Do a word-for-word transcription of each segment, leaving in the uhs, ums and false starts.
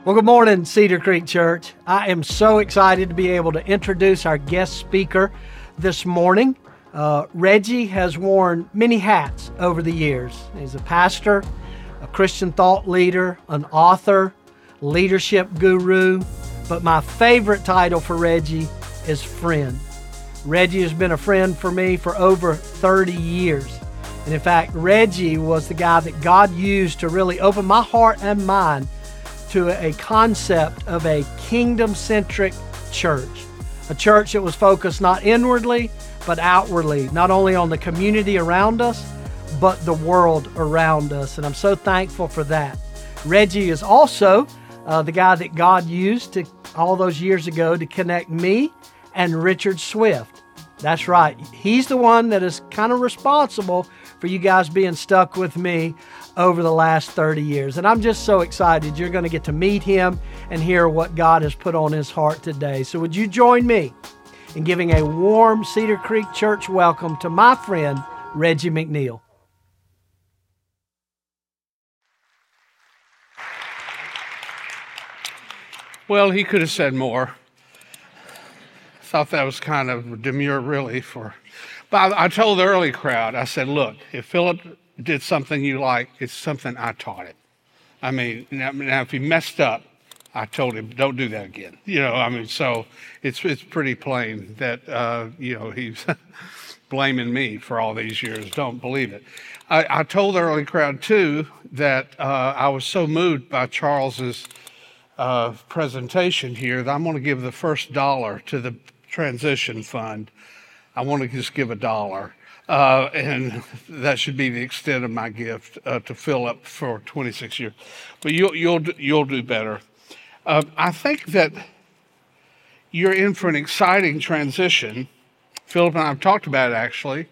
Well, good morning, Cedar Creek Church. I am so excited to be able to introduce our guest speaker this morning. Uh, Reggie has worn many hats over the years. He's a pastor, a Christian thought leader, an author, leadership guru, but my favorite title for Reggie is friend. Reggie has been a friend for me for over thirty years. And in fact, Reggie was the guy that God used to really open my heart and mind to a concept of a kingdom-centric church. A church that was focused not inwardly, but outwardly, not only on the community around us, but the world around us. And I'm so thankful for that. Reggie is also uh, the guy that God used to all those years ago to connect me and Richard Swift. That's right. He's the one that is kind of responsible for you guys being stuck with me over the last thirty years. And I'm just so excited you're going to get to meet him and hear what God has put on his heart today. So would you join me in giving a warm Cedar Creek Church welcome to my friend, Reggie McNeil. Well, he could have said more. Thought that was kind of demure, really. For, but I, I told the early crowd, I said, look, if Philip did something you like, it's something I taught him. I mean, now, now if he messed up, I told him, don't do that again. You know, I mean, so it's it's pretty plain that, uh, you know, he's blaming me for all these years. Don't believe it. I, I told the early crowd, too, that uh, I was so moved by Charles's uh, presentation here that I'm going to give the first dollar to the transition fund. I want to just give a dollar. Uh, and that should be the extent of my gift uh, to Philip for twenty-six years. But you'll you'll you'll do better. Uh, I think that you're in for an exciting transition. Philip and I have talked about it actually,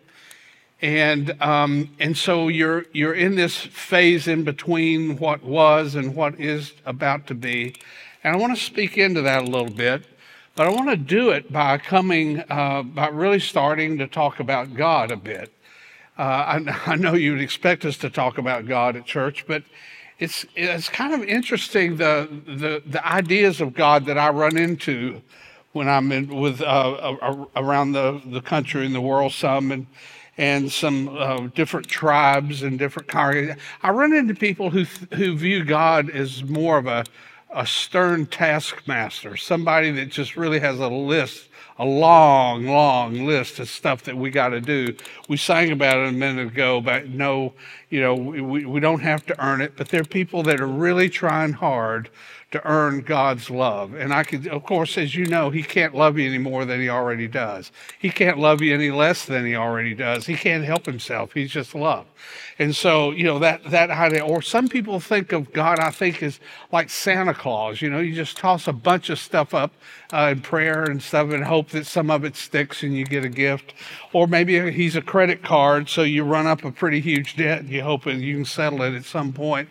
and um, and so you're you're in this phase in between what was and what is about to be, and I want to speak into that a little bit. But I want to do it by coming, uh, by really starting to talk about God a bit. Uh, I, I know you'd expect us to talk about God at church, but it's it's kind of interesting the the, the ideas of God that I run into when I'm in with uh, around the, the country and the world some and and some uh, different tribes and different congregations. I run into people who who view God as more of a a stern taskmaster, somebody that just really has a list, a long, long list of stuff that we got to do. We sang about it a minute ago, but no, you know, we, we don't have to earn it, but there are people that are really trying hard to earn God's love. And I could, of course, as you know, he can't love you any more than he already does. He can't love you any less than he already does. He can't help himself. He's just love. And so, you know, that, that idea, or some people think of God, I think, is like Santa Claus. You know, you just toss a bunch of stuff up uh, in prayer and stuff and hope that some of it sticks and you get a gift. Or maybe he's a credit card, so you run up a pretty huge debt and you hope that you can settle it at some point.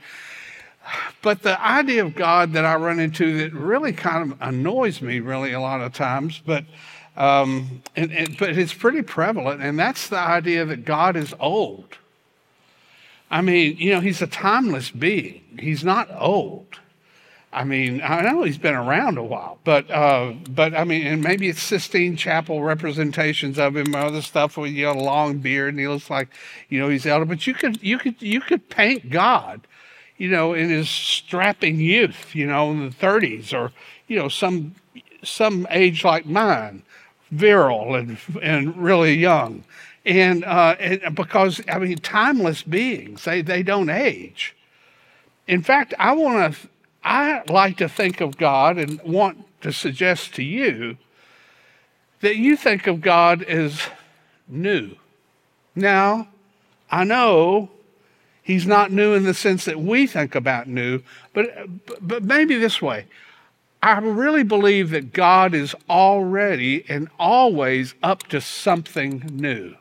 But the idea of God that I run into that really kind of annoys me really a lot of times, but um, and, and, but it's pretty prevalent, and that's the idea that God is old. I mean, you know, he's a timeless being. He's not old. I mean, I know he's been around a while, but uh, but I mean, and maybe it's Sistine Chapel representations of him, other stuff with, you know, a long beard, and he looks like, you know, he's elder. But you could you could you could paint God, you know, in his strapping youth, you know, in the thirties, or, you know, some some age like mine, virile and and really young. And, uh, and because, I mean, timeless beings, they, they don't age. In fact, I want to, I like to think of God and want to suggest to you that you think of God as new. Now, I know he's not new in the sense that we think about new, but, but maybe this way. I really believe that God is already and always up to something new.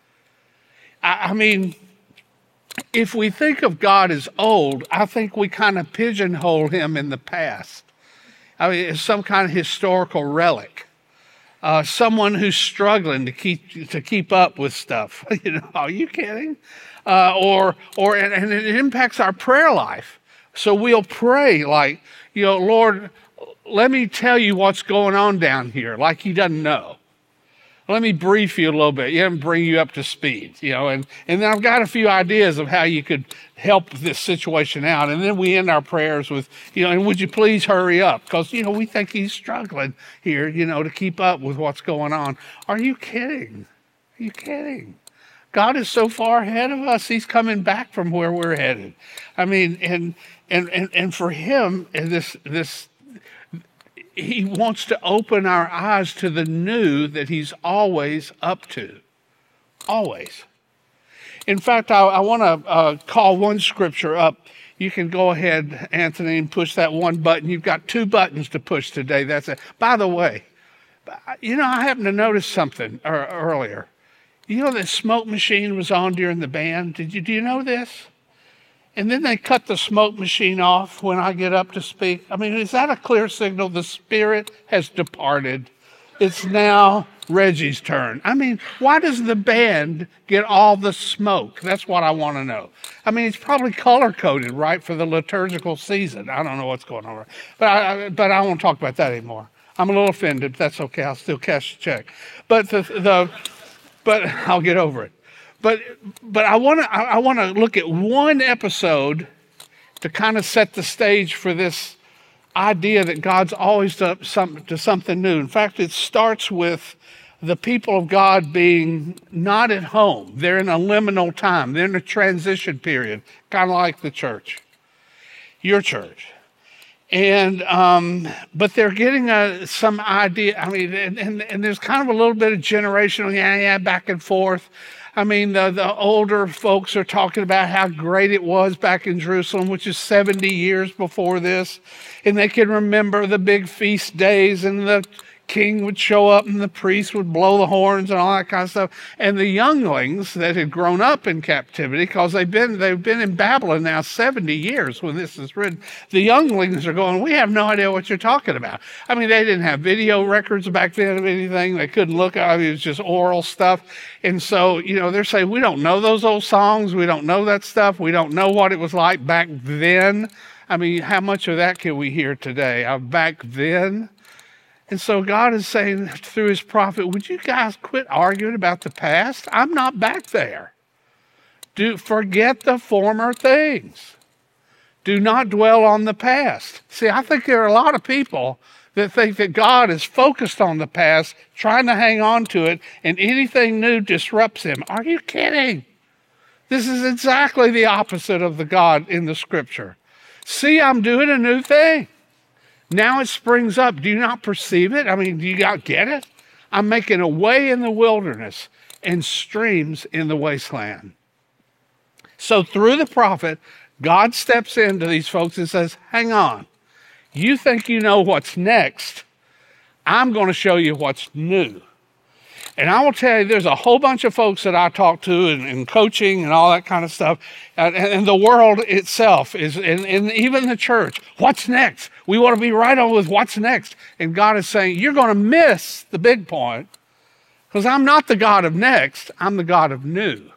I mean, if we think of God as old, I think we kind of pigeonhole him in the past. I mean, it's some kind of historical relic. Uh, someone who's struggling to keep to keep up with stuff. You know, are you kidding? Uh, or or and, and it impacts our prayer life. So we'll pray like, you know, Lord, let me tell you what's going on down here, like he doesn't know. Let me brief you a little bit, yeah, and bring you up to speed, you know, and, and then I've got a few ideas of how you could help this situation out. And then we end our prayers with, you know, and would you please hurry up? Because, you know, we think he's struggling here, you know, to keep up with what's going on. Are you kidding? Are you kidding? God is so far ahead of us. He's coming back from where we're headed. I mean, and and and, and for him, and this this he wants to open our eyes to the new that he's always up to. Always. In fact, I, I want to uh, call one scripture up. You can go ahead, Anthony, and push that one button. You've got two buttons to push today. That's it. By the way, you know, I happened to notice something er, earlier. You know the smoke machine was on during the band? Did you, do you know this? And then they cut the smoke machine off when I get up to speak. I mean, is that a clear signal? The Spirit has departed. It's now Reggie's turn. I mean, why does the band get all the smoke? That's what I want to know. I mean, it's probably color-coded, right, for the liturgical season. I don't know what's going on. But I, but I won't talk about that anymore. I'm a little offended. That's okay. I'll still cash the check. But the, the but I'll get over it. But but I want to I want to look at one episode to kind of set the stage for this idea that God's always up some, to something new. In fact, it starts with the people of God being not at home. They're in a liminal time. They're in a transition period, kind of like the church, your church. And um, but they're getting a, some idea. I mean, and, and, and there's kind of a little bit of generational, yeah, yeah, back and forth. I mean, the, the older folks are talking about how great it was back in Jerusalem, which is seventy years before this. And they can remember the big feast days, and the king would show up and the priest would blow the horns and all that kind of stuff. And the younglings that had grown up in captivity, because they've been they've been in Babylon now seventy years when this is written, the younglings are going, we have no idea what you're talking about. I mean, they didn't have video records back then of anything. They couldn't look at it. It was just oral stuff. And so, you know, they're saying, we don't know those old songs. We don't know that stuff. We don't know what it was like back then. I mean, how much of that can we hear today? Uh, back then? And so God is saying through his prophet, would you guys quit arguing about the past? I'm not back there. Do forget the former things. Do not dwell on the past. See, I think there are a lot of people that think that God is focused on the past, trying to hang on to it, and anything new disrupts him. Are you kidding? This is exactly the opposite of the God in the scripture. See, I'm doing a new thing. Now it springs up. Do you not perceive it? I mean, do you not get it? I'm making a way in the wilderness and streams in the wasteland. So through the prophet, God steps into these folks and says, hang on. You think you know what's next. I'm going to show you what's new. And I will tell you, there's a whole bunch of folks that I talk to in, in coaching and all that kind of stuff. And, and the world itself is, and, and even the church, what's next? We want to be right on with what's next. And God is saying, you're going to miss the big point, because I'm not the God of next. I'm the God of new,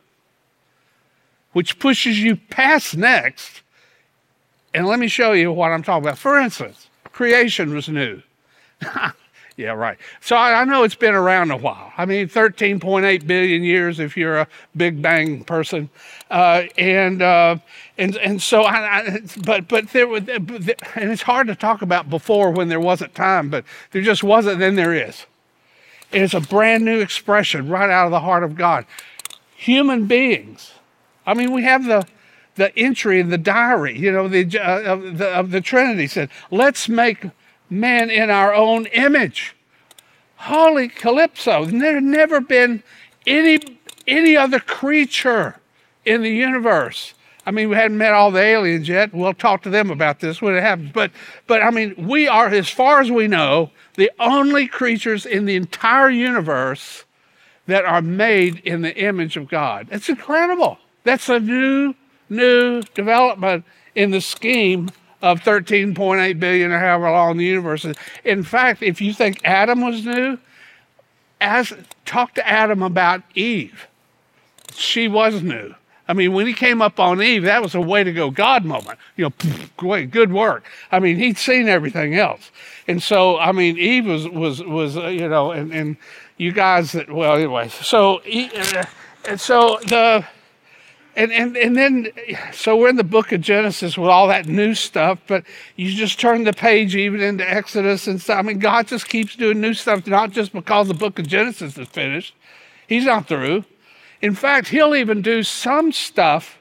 which pushes you past next. And let me show you what I'm talking about. For instance, creation was new. Yeah, right. So I, I know it's been around a while. I mean, thirteen point eight billion years if you're a Big Bang person, uh, and uh, and and so I, I but but there was, and it's hard to talk about before when there wasn't time, but there just wasn't. Then there is. And it's a brand new expression right out of the heart of God. Human beings. I mean, we have the the entry in the diary, you know, the uh, of the of the Trinity said, "Let's make man in our own image." Holy calypso. There's never been any any other creature in the universe. I mean, we hadn't met all the aliens yet. We'll talk to them about this when it happens. But, but I mean, we are, as far as we know, the only creatures in the entire universe that are made in the image of God. It's incredible. That's a new, new development in the scheme of thirteen point eight billion or however long the universe is. In fact, if you think Adam was new, as talk to Adam about Eve. She was new. I mean, when he came up on Eve, that was a way to go God moment. You know, great, good work. I mean, he'd seen everything else. And so, I mean, Eve was, was, was uh, you know, and, and you guys, that, well, anyway. So, uh, and so the, and, and, and then, so we're in the book of Genesis with all that new stuff, but you just turn the page even into Exodus and stuff. I mean, God just keeps doing new stuff, not just because the book of Genesis is finished. He's not through. In fact, he'll even do some stuff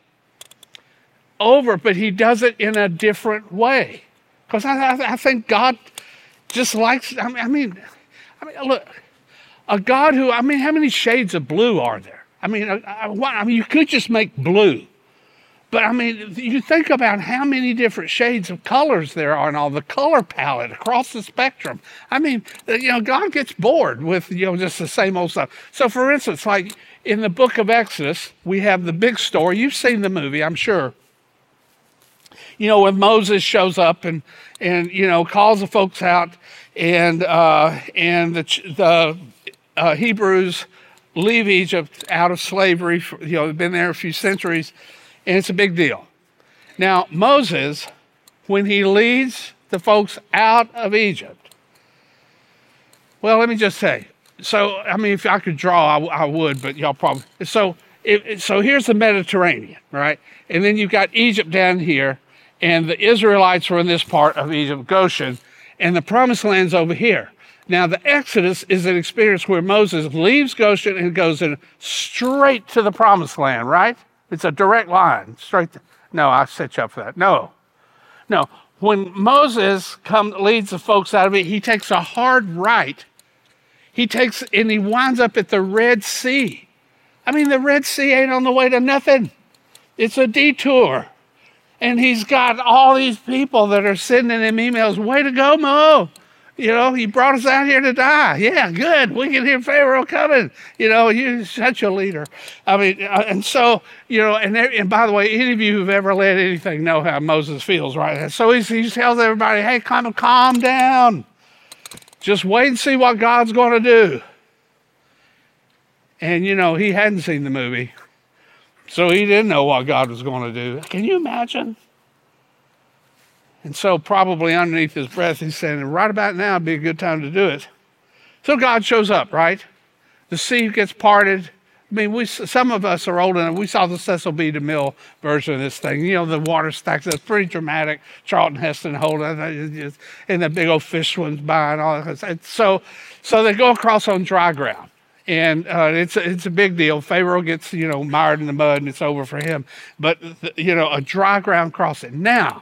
over, but he does it in a different way. Because I, I, I think God just likes, I mean, I mean, I mean, look, a God who, I mean, how many shades of blue are there? I mean, I, I, I mean, you could just make blue. But I mean, you think about how many different shades of colors there are and all the color palette across the spectrum. I mean, you know, God gets bored with, you know, just the same old stuff. So for instance, like in the book of Exodus, we have the big story. You've seen the movie, I'm sure. You know, when Moses shows up and, and you know, calls the folks out and, uh, and the, the uh, Hebrews leave Egypt out of slavery. For, you know, they've been there a few centuries. And it's a big deal. Now, Moses, when he leads the folks out of Egypt, well, let me just say, so, I mean, if I could draw, I, I would, but y'all probably, so, it, so here's the Mediterranean, right? And then you've got Egypt down here, and the Israelites were in this part of Egypt, Goshen, and the Promised Land's over here. Now, the Exodus is an experience where Moses leaves Goshen and goes in straight to the Promised Land, right? It's a direct line, straight to, no, I set you up for that. No, no. When Moses come, leads the folks out of it, he takes a hard right. He takes, and he winds up at the Red Sea. I mean, the Red Sea ain't on the way to nothing. It's a detour. And he's got all these people that are sending him emails, way to go, Mo. You know, you brought us out here to die. Yeah, good. We can hear Pharaoh coming. You know, you're such a leader. I mean, uh, and so, you know, and, and by the way, any of you who've ever led anything know how Moses feels, right? So he, he tells everybody, hey, come calm down. Just wait and see what God's going to do. And, you know, he hadn't seen the movie, so he didn't know what God was going to do. Can you imagine? And so probably underneath his breath, he's saying, right about now would be a good time to do it. So God shows up, right? The sea gets parted. I mean, we some of us are old enough. We saw the Cecil B. DeMille version of this thing. You know, the water stacks. It's pretty dramatic. Charlton Heston holding it, and the big old fish swims by and all that. So, so they go across on dry ground. And uh, it's, a, it's a big deal. Pharaoh gets, you know, mired in the mud, and it's over for him. But, you know, a dry ground crossing. Now,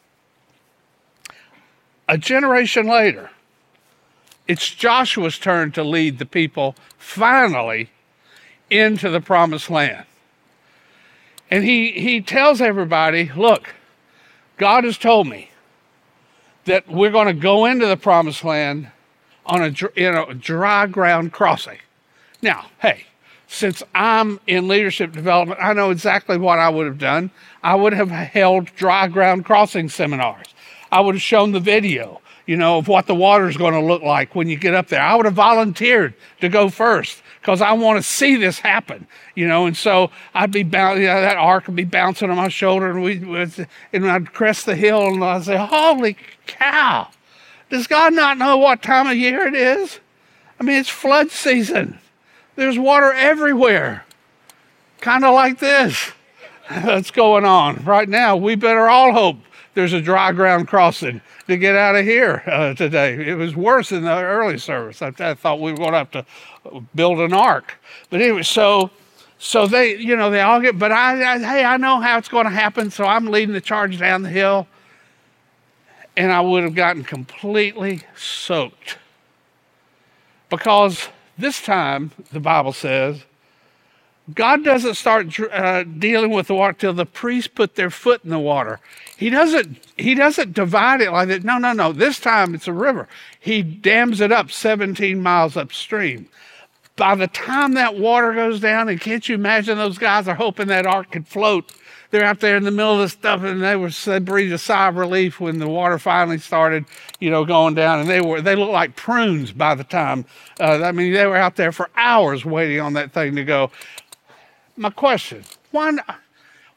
a generation later, it's Joshua's turn to lead the people finally into the Promised Land. And he, he tells everybody, look, God has told me that we're going to go into the Promised Land on a, you know, dry ground crossing. Now, hey, since I'm in leadership development, I know exactly what I would have done. I would have held dry ground crossing seminars. I would have shown the video, you know, of what the water is going to look like when you get up there. I would have volunteered to go first because I want to see this happen, you know. And so I'd be bouncing, you know, that ark would be bouncing on my shoulder, and we, and I'd crest the hill, and I'd say, "Holy cow! Does God not know what time of year it is? I mean, it's flood season. There's water everywhere, kind of like this. That's going on right now. We better all hope there's a dry ground crossing to get out of here uh, today. It was worse in the early service. I, I thought we were going to have to build an ark. But anyway, so so they, you know, they all get, but I, I hey, I know how it's going to happen, so I'm leading the charge down the hill. And I would have gotten completely soaked. Because this time, the Bible says, God doesn't start uh, dealing with the water till the priests put their foot in the water. He doesn't, he doesn't divide it like that. No, no, no. This time it's a river. He dams it up seventeen miles upstream. By the time that water goes down, and can't you imagine those guys are hoping that ark could float. They're out there in the middle of the stuff, and they were they breathed a sigh of relief when the water finally started, you know, going down. And they were they looked like prunes by the time. Uh, I mean, they were out there for hours waiting on that thing to go. My question, why not,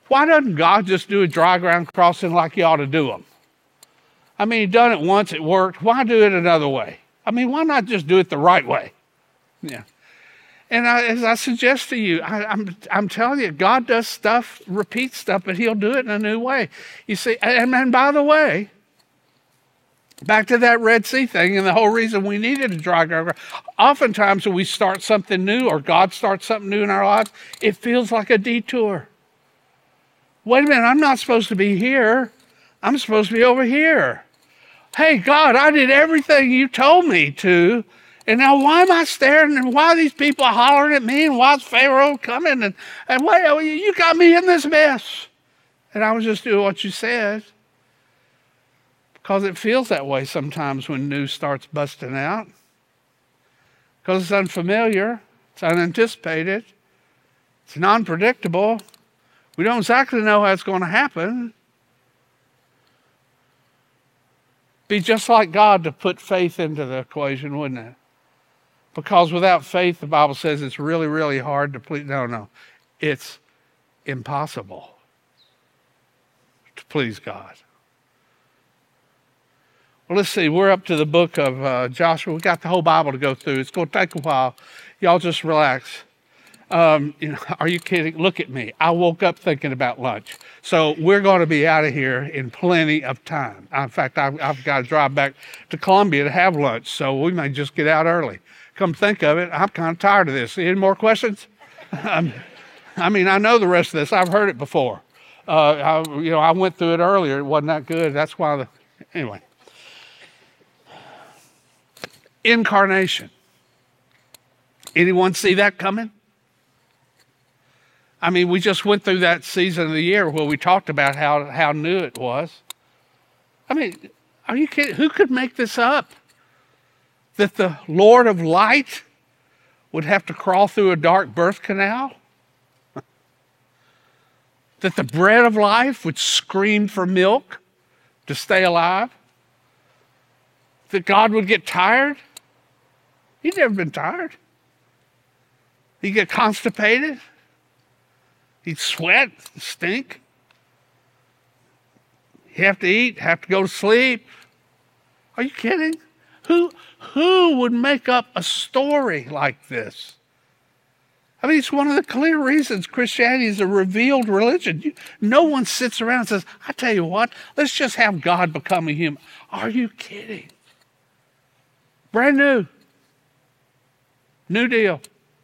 Why doesn't God just do a dry ground crossing like you ought to do them? I mean, he done it once, it worked. Why do it another way? I mean, why not just do it the right way? Yeah. And I, as I suggest to you, I, I'm I'm telling you, God does stuff, repeats stuff, but he'll do it in a new way. You see, and, and by the way, back to that Red Sea thing, and the whole reason we needed a dry ground. Oftentimes when we start something new or God starts something new in our lives, it feels like a detour. Wait a minute, I'm not supposed to be here. I'm supposed to be over here. Hey, God, I did everything you told me to. And now why am I staring, and why are these people hollering at me, and why is Pharaoh coming, and, and why, you got me in this mess. And I was just doing what you said. Because it feels that way sometimes when news starts busting out. Because it's unfamiliar, it's unanticipated, it's non-predictable. We don't exactly know how it's going to happen. Be just like God to put faith into the equation, wouldn't it? Because without faith, the Bible says it's really, really hard to please. No, no. It's impossible to please God. Well, let's see. We're up to the book of uh, Joshua. We got the whole Bible to go through. It's going to take a while. Y'all just relax. Um, you know, are you kidding? Look at me. I woke up thinking about lunch. So we're going to be out of here in plenty of time. In fact, I've, I've got to drive back to Columbia to have lunch, so we may just get out early. Come think of it, I'm kind of tired of this. Any more questions? um, I mean, I know the rest of this. I've heard it before. Uh, I, you know, I went through it earlier. It wasn't that good. That's why the, anyway. Incarnation. Anyone see that coming? I mean, we just went through that season of the year where we talked about how, how new it was. I mean, are you kidding? Who could make this up? That the Lord of light would have to crawl through a dark birth canal? That the bread of life would scream for milk to stay alive? That God would get tired? He'd never been tired. He'd get constipated. He'd sweat, stink. He'd have to eat, have to go to sleep. Are you kidding? Who, who would make up a story like this? I mean, it's one of the clear reasons Christianity is a revealed religion. You, no one sits around and says, I tell you what, let's just have God become a human. Are you kidding? Brand new. New deal.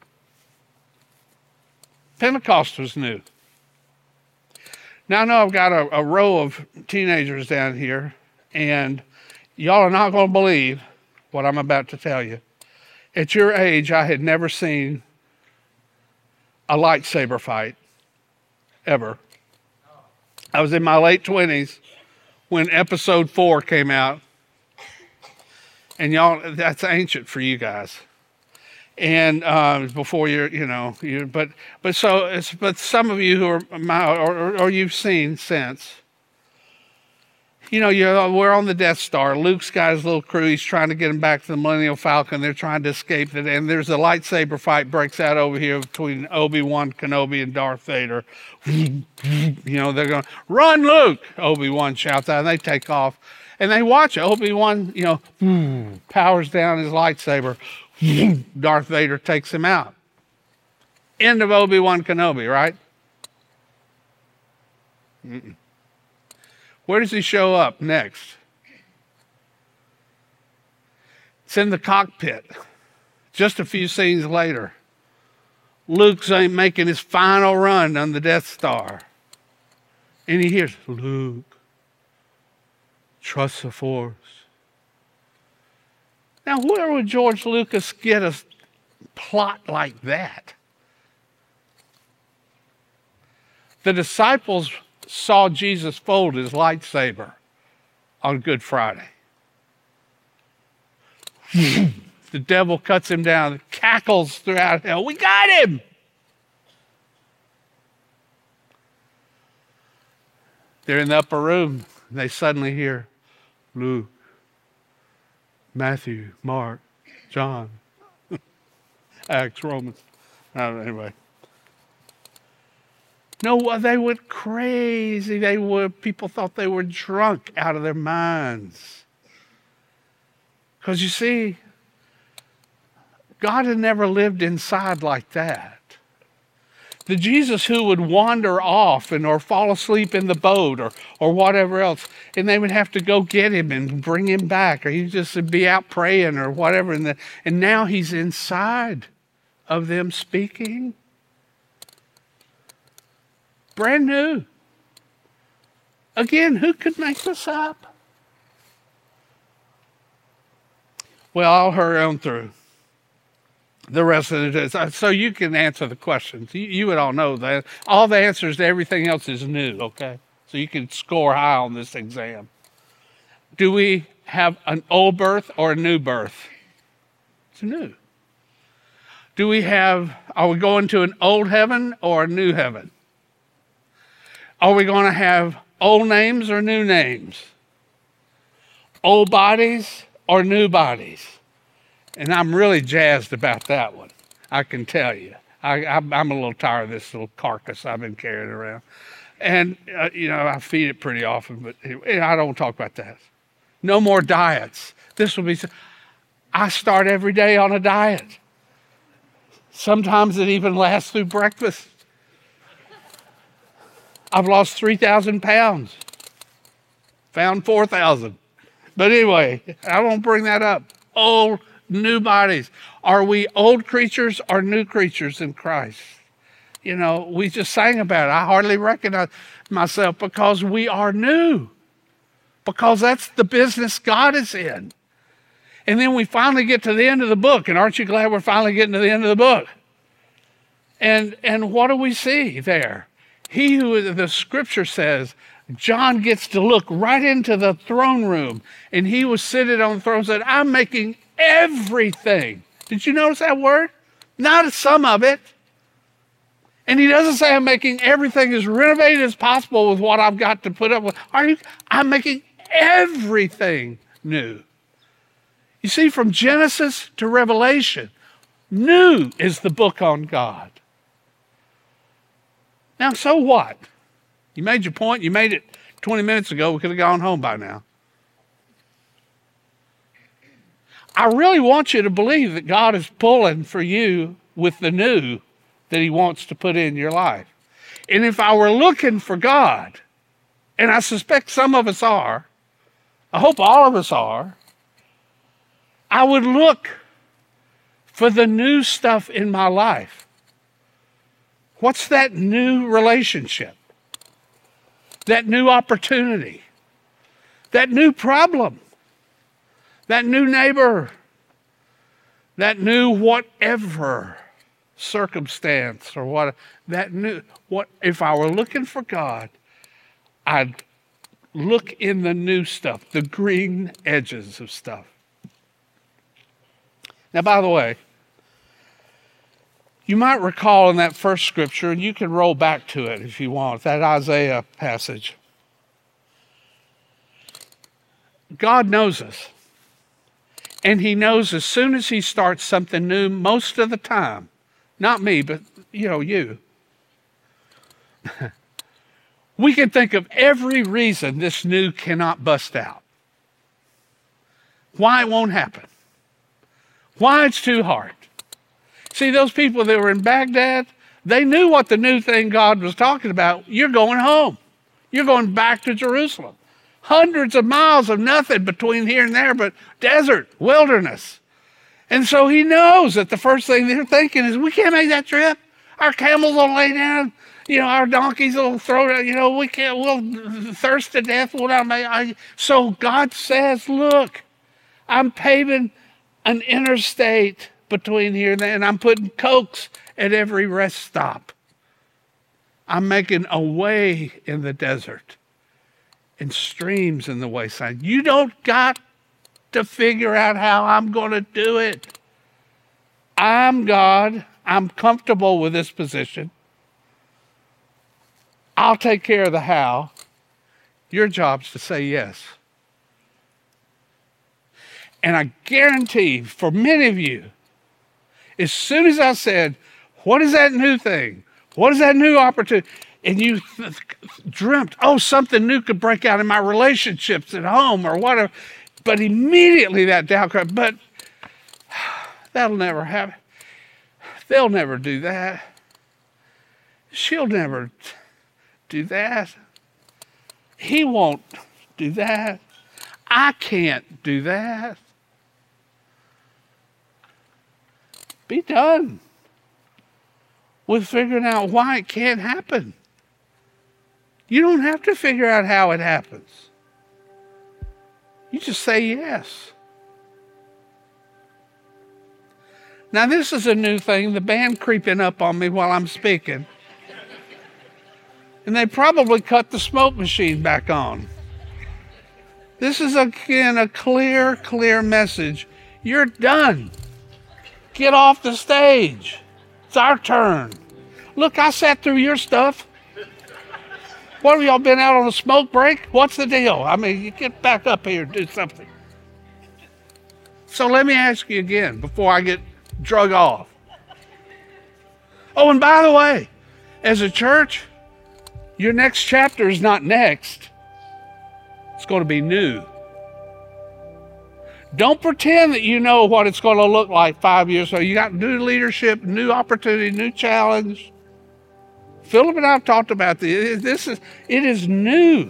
Pentecost was new. Now I know I've got a, a row of teenagers down here, and y'all are not going to believe what I'm about to tell you. At your age, I had never seen a lightsaber fight, ever. I was in my late twenties when episode four came out. And y'all, that's ancient for you guys. And uh, before you're, you know, you but but so it's but some of you who are my or, or, or you've seen since. You know, you're, we're on the Death Star. Luke's got his little crew. He's trying to get him back to the Millennium Falcon. They're trying to escape it. And there's a lightsaber fight breaks out over here between Obi-Wan Kenobi and Darth Vader. You know, they're going, run, Luke! Obi-Wan shouts out, and they take off. And they watch it. Obi-Wan, you know, powers down his lightsaber. Darth Vader takes him out. End of Obi-Wan Kenobi, right? Mm-mm. Where does he show up next? It's in the cockpit. Just a few scenes later. Luke's making his final run on the Death Star. And he hears, Luke, trust the Force. Now, where would George Lucas get a plot like that? The disciples saw Jesus fold his lightsaber on Good Friday. The devil cuts him down, cackles throughout hell. We got him! They're in the upper room, and they suddenly hear Luke, Matthew, Mark, John, Acts, Romans. Uh, anyway. No, they went crazy. They were, people thought they were drunk out of their minds. Because you see, God had never lived inside like that. The Jesus who would wander off and or fall asleep in the boat or or whatever else, and they would have to go get him and bring him back, or he'd just be out praying or whatever. And, the, and now he's inside of them speaking. Brand new. Again, who could make this up? Well, I'll hurry on through the rest of it. So you can answer the questions. You, you would all know that. All the answers to everything else is new, okay? So you can score high on this exam. Do we have an old birth or a new birth? It's new. Do we have, are we going to an old heaven or a new heaven? Are we going to have old names or new names? Old bodies or new bodies? And I'm really jazzed about that one, I can tell you. I, I'm, I'm a little tired of this little carcass I've been carrying around. And, uh, you know, I feed it pretty often, but anyway, I don't talk about that. No more diets. This will be, I start every day on a diet. Sometimes it even lasts through breakfast. I've lost three thousand pounds. Found four thousand. But anyway, I won't bring that up. Old, new bodies. Are we old creatures or new creatures in Christ? You know, we just sang about it. I hardly recognize myself because we are new. Because that's the business God is in. And then we finally get to the end of the book. And aren't you glad we're finally getting to the end of the book? And, and what do we see there? He who, the scripture says, John gets to look right into the throne room, and he was seated on the throne and said, I'm making everything. Did you notice that word? Not some of it. And he doesn't say I'm making everything as renovated as possible with what I've got to put up with. Are you? I'm making everything new. You see, from Genesis to Revelation, new is the book on God. Now, so what? You made your point. You made it twenty minutes ago. We could have gone home by now. I really want you to believe that God is pulling for you with the new that he wants to put in your life. And if I were looking for God, and I suspect some of us are, I hope all of us are, I would look for the new stuff in my life. What's that new relationship? That new opportunity? That new problem? That new neighbor? That new whatever circumstance or what? That new what? If I were looking for God, I'd look in the new stuff, the green edges of stuff. Now, by the way, you might recall in that first scripture, and you can roll back to it if you want, that Isaiah passage. God knows us. And he knows as soon as he starts something new, most of the time, not me, but, you know, you. We can think of every reason this new cannot bust out. Why it won't happen. Why it's too hard. See, those people that were in Baghdad, they knew what the new thing God was talking about. You're going home. You're going back to Jerusalem. Hundreds of miles of nothing between here and there, but desert, wilderness. And so he knows that the first thing they're thinking is, we can't make that trip. Our camels will lay down. You know, our donkeys will throw down. You know, we can't, we'll thirst to death. We'll not make, I, so God says, look, I'm paving an interstate between here and there, and I'm putting cokes at every rest stop. I'm making a way in the desert and streams in the wayside. You don't got to figure out how I'm going to do it. I'm God. I'm comfortable with this position. I'll take care of the how. Your job's to say yes. And I guarantee for many of you, as soon as I said, what is that new thing? What is that new opportunity? and you th- dreamt, oh, something new could break out in my relationships at home or whatever. But immediately that doubt comes, but that'll never happen. They'll never do that. She'll never do that. He won't do that. I can't do that. Be done with figuring out why it can't happen. You don't have to figure out how it happens. You just say yes. Now, this is a new thing. The band creeping up on me while I'm speaking. And they probably cut the smoke machine back on. This is, again, a clear, clear message. You're done. Get off the stage. It's our turn. Look, I sat through your stuff. What have y'all been out on a smoke break? What's the deal? I mean, you get back up here and do something. So let me ask you again before I get drug off. Oh, and by the way, as a church, your next chapter is not next. It's going to be new. Don't pretend that you know what it's going to look like five years from now. You got new leadership, new opportunity, new challenge. Philip and I have talked about this. This is it is new.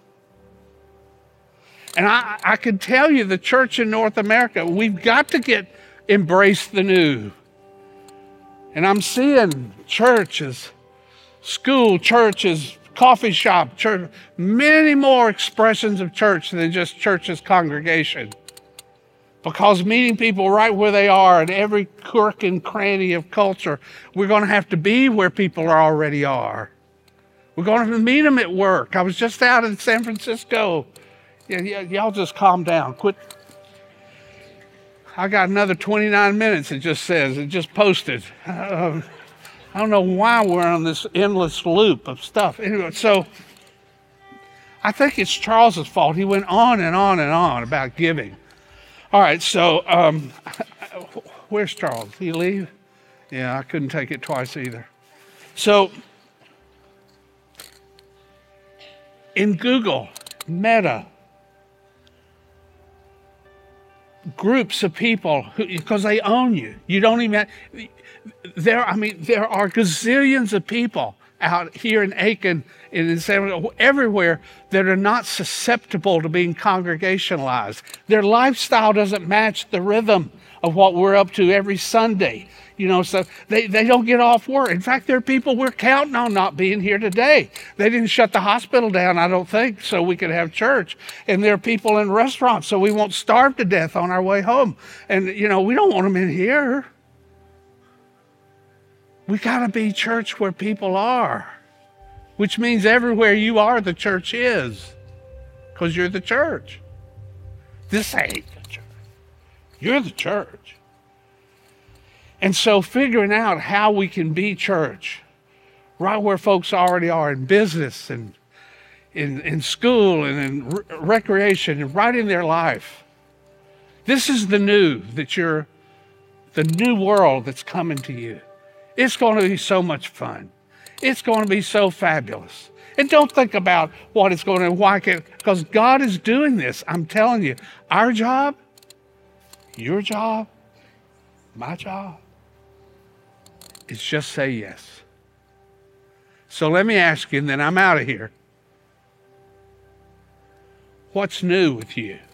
And I, I can tell you, the church in North America, we've got to get embrace the new. And I'm seeing churches, school churches, coffee shop, church, many more expressions of church than just church's congregation. Because meeting people right where they are in every crook and cranny of culture, we're going to have to be where people already are. We're going to meet them at work. I was just out in San Francisco. Yeah, yeah, y'all just calm down. Quit. I got another twenty-nine minutes, it just says. It just posted. Uh, I don't know why we're on this endless loop of stuff. Anyway, so I think it's Charles's fault. He went on and on and on about giving. All right, so um, where's Charles? Did he leave? Yeah, I couldn't take it twice either. So in Google, Meta, groups of people, because they own you. You don't even, there, I mean, there are gazillions of people out here in Aiken and in San Francisco, everywhere, that are not susceptible to being congregationalized. Their lifestyle doesn't match the rhythm of what we're up to every Sunday. You know, so they, they don't get off work. In fact, there are people we're counting on not being here today. They didn't shut the hospital down, I don't think, so we could have church. And there are people in restaurants, so we won't starve to death on our way home. And, you know, we don't want them in here. We got to be church where people are, which means everywhere you are, the church is, because you're the church. This ain't the church. You're the church. And so figuring out how we can be church right where folks already are in business and in, in school and in re- recreation and right in their life. This is the new that you're, the new world that's coming to you. It's going to be so much fun. It's going to be so fabulous. And don't think about what it's going to, why can, because God is doing this. I'm telling you, our job, your job, my job, is just say yes. So let me ask you, and then I'm out of here. What's new with you?